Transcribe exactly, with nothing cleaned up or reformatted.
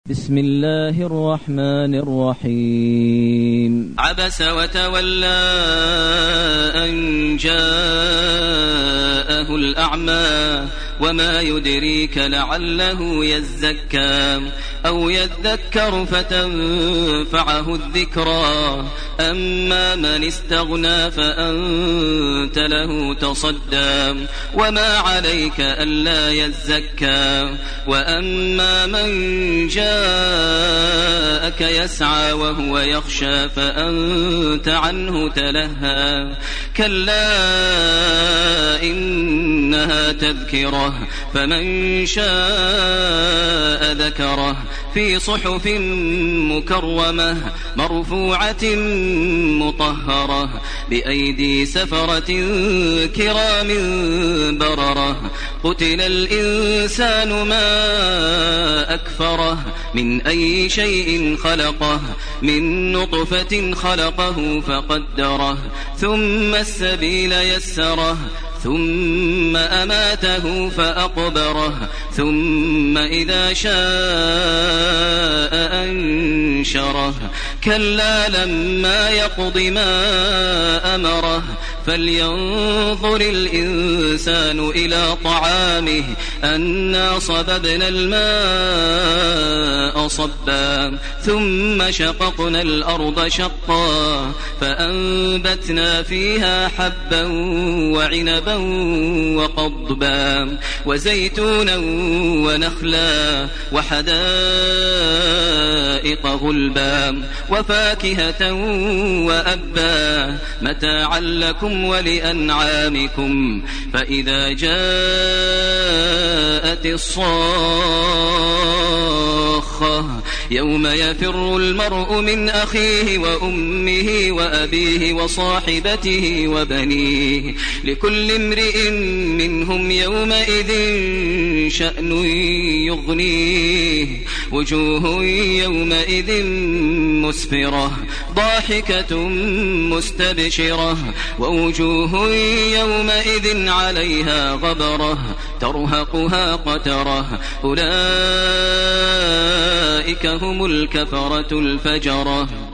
بسم الله الرحمن الرحيم. عبس وتولى أن جاءه الأعمى وما يدريك لعله يزكى أو يذكر فتنفعه الذكرى أما من استغنى فأنت له تصدى وما عليك ألا يزكى وأما من جاءك يسعى وهو يخشى فأنت عنه تلهى كلا إنها تذكرة فمن شاء ذكره في صحف مكرمة مرفوعة مطهرة بأيدي سفرة كرام بررة قتل الإنسان ما أكفره من أي شيء خلقه من نطفة خلقه فقدره ثم السبيل يسره ثم أماته فأقبره ثم إذا شاء أنشره كلا لما يقض ما أمره فلينظر الإنسان إلى طعامه أنا صببنا الماء صبا ثم شققنا الأرض شقا فأنبتنا فيها حبا وعنبا وقضبا وزيتونا ونخلا وحدائق غلبا وفاكهة وأبا متاعا لكم ولأنعامكم فإذا جاءت الصاخة يوم يفر المرء من أخيه وأمه وأبيه وصاحبته وبنيه لكل امرئ منهم يومئذ شأن يغنيه وجوه يومئذ مسفرة ضاحكة مستبشرة ووجوه يومئذ عليها غبرة ترهقها قترة أولئك هم الكفرة الفجرة.